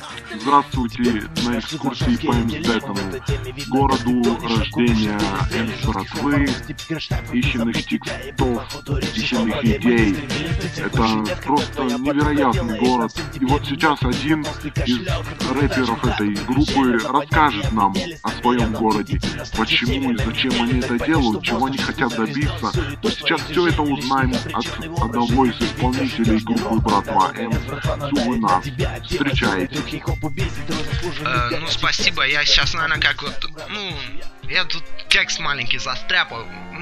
Здравствуйте на экскурсии по Эмсдетому, городу рождения Эмс-братвы, истинных текстов, истинных идей. Это просто невероятный город. И вот сейчас один из рэперов этой группы расскажет нам о своем городе, почему и зачем они это делают, чего они хотят добиться. Мы сейчас все это узнаем от одного из исполнителей группы «Братва Эмс», Сувынас. Встречайте. Ну, спасибо, я сейчас, наверное, как вот, я тут текст маленький застряпал.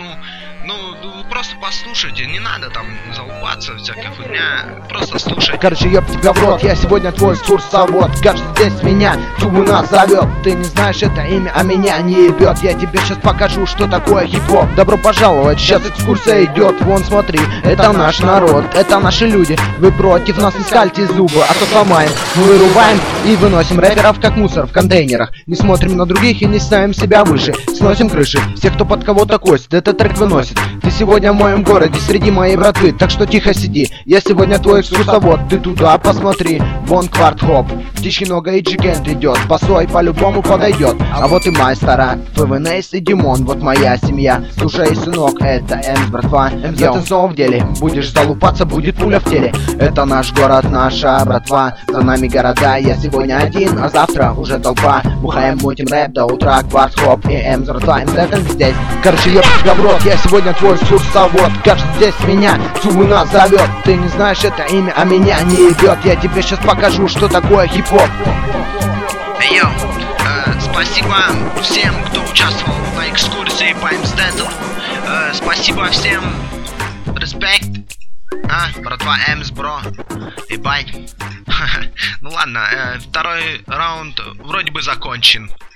Ну, просто послушайте, не надо там залупаться, всякая фигня, просто слушайте. Короче, ёб тебя в рот, я сегодня твой экскурсовод. Кажется, здесь меня Сувынас зовет. Ты не знаешь это имя, а меня не ебет. Я тебе сейчас покажу, что такое хип-хоп. Добро пожаловать, сейчас экскурсия идет. Вон, смотри, это наш народ, это наши люди. Вы против нас, не скальте зубы, а то сломаем. Мы вырубаем и выносим рэперов как мусор в контейнерах. Не смотрим на других и не ставим себя выше. Сносим крыши, всех, кто под кого-то косит, этот трек выносит. Ты сегодня в моем городе, среди моей братвы, так что тихо сиди. Я сегодня твой экскурсовод, ты туда посмотри. Вон кварт-хоп, птички много и Джикент идет. Босой по-любому подойдет. А вот и майстера, ФВНС и Димон, вот моя семья. Слушай, сынок, это Эмс, братва. МЗ снова в деле, будешь залупаться, будет пуля в теле. Это наш город, наша братва. За нами города, я сегодня один, а завтра уже толпа. Бухаем, мутим рэп до утра, кварт-хоп и Эмс, братва. МЗ здесь. Короче, ёб тебя в рот, я сегодня твой экскурсовод. Кажется, здесь меня Сувынас зовет. Ты не знаешь это имя, а меня не ебет. Я тебе сейчас покажу, что такое хип-хоп. Йоу, спасибо всем, кто участвовал на экскурсии по Эмсдету. Спасибо всем. Респект. Братва Эмс, бро. Ебать. Ну ладно, второй раунд вроде бы закончен.